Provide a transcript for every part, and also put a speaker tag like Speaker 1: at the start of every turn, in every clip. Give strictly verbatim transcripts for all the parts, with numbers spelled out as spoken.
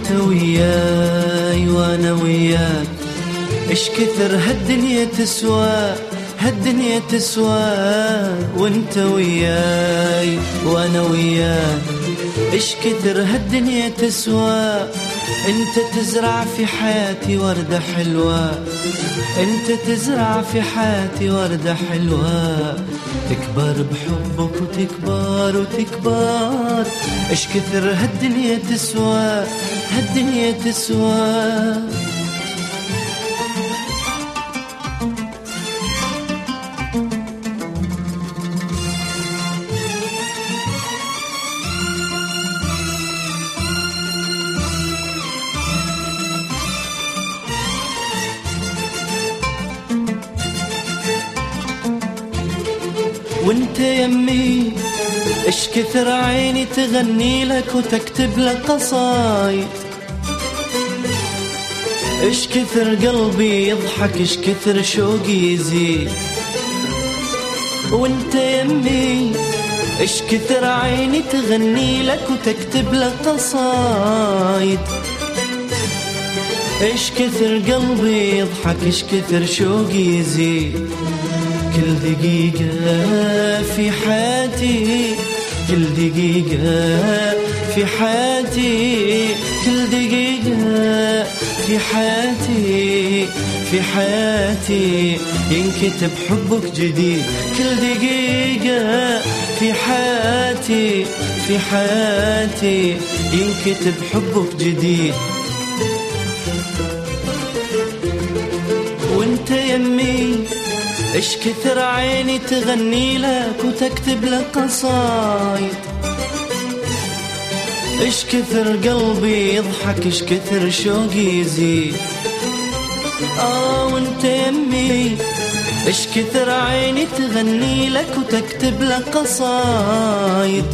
Speaker 1: وانت وياي وانا وياك، اش كثر هالدنيا تسوى، هالدنيا تسوى. وانت وياي وانا وياك، اش كثر هالدنيا تسوى. انت تزرع في حياتي وردة حلوة، انت تزرع في حياتي وردة حلوة. تكبر بحبك وتكبر وتكبر، اش كثر هالدنيا تسوى، هالدنيا تسوى. وانت يمي اش كثر عيني تغني لك وتكتب لك قصايد، اش كثر قلبي يضحك، اش كثر شوقي يزيد. وانت يمي اش كثر عيني تغني لك وتكتب لك قصايد، اش كثر قلبي يضحك، اش كثر شوقي يزيد. كل دقيقة في حياتي، كل دقيقة في حياتي، كل دقيقة في حياتي، في حياتي ينكتب حبك جديد. كل دقيقة في حياتي، في حياتي ينكتب حبك جديد. وانت يمي اش كثر عيني تغني لك وتكتب لك قصايد، اش كثر قلبي يضحك، اش كثر شوقي يزيد. اه وانت يمي اش كثر عيني تغني لك وتكتب لك قصايد،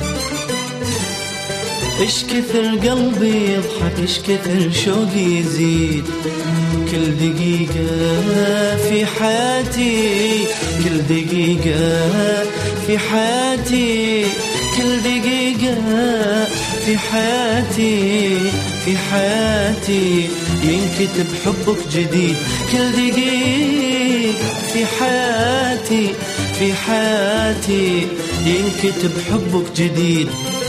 Speaker 1: اش كثر قلبي يضحك، اش كثر شوقي يزيد. كل دقيقة في حياتي، كل دقيقة في حياتي، كل دقيقة في حياتي، في حياتي ينكتب حبك جديد. كل دقيقة في حياتي، في حياتي ينكتب حبك جديد.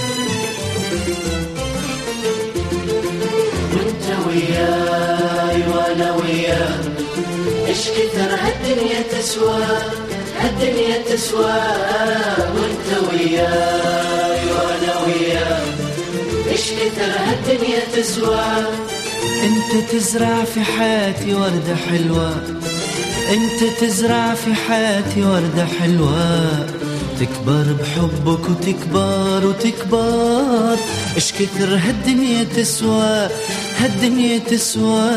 Speaker 2: وانت وياي وانا وياك، اش كثر هالدنيا تسوى، هالدنيا تسوى. وانت وياي وانا وياك، اش كثر هالدنيا تسوى.
Speaker 1: انت تزرع في حياتي وردة حلوة، انت تزرع في حياتي وردة حلوة. تكبر بحبك وتكبر وتكبر، اش كثر هالدنيا تسوى، هالدنيا تسوى.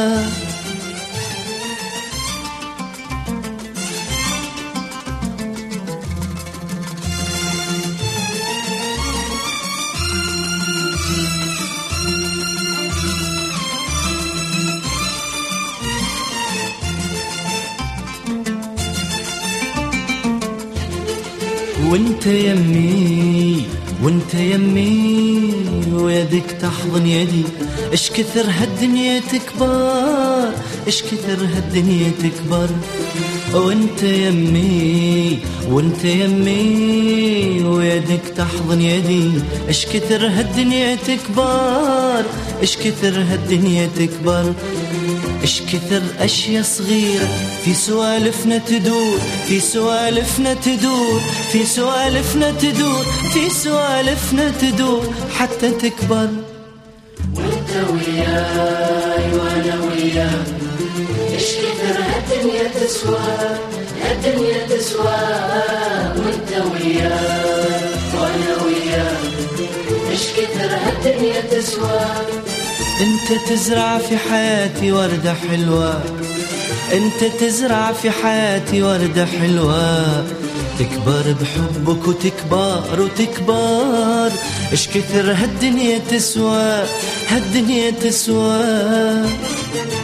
Speaker 1: وانت يمي، وانت يمي ويدك تحضن يدي، اش كثر هالدنيا تكبر، اش كثر هالدنيا تكبر. وانت يمي، وانت يمي ويدك تحضن يدي، اش كثر هالدنيا تكبر، اش كثر هالدنيا تكبر. اش كثر اشياء صغيرة في سوالفنا تدور، في سوالفنا تدور، في سوالفنا تدور، في سوالفنا تدور حتى تكبر.
Speaker 2: وانت وياي وانا وياك، اش كثر هالدنيا تسوى، هالدنيا تسوى. وانت وياي وانا وياك، اش كثر هالدنيا تسوى.
Speaker 1: انت تزرع في حياتي وردة حلوة، انت تزرع في حياتي وردة حلوة. تكبر بحبك وتكبر وتكبر، اش كثر هالدنيا تسوى، هالدنيا تسوى.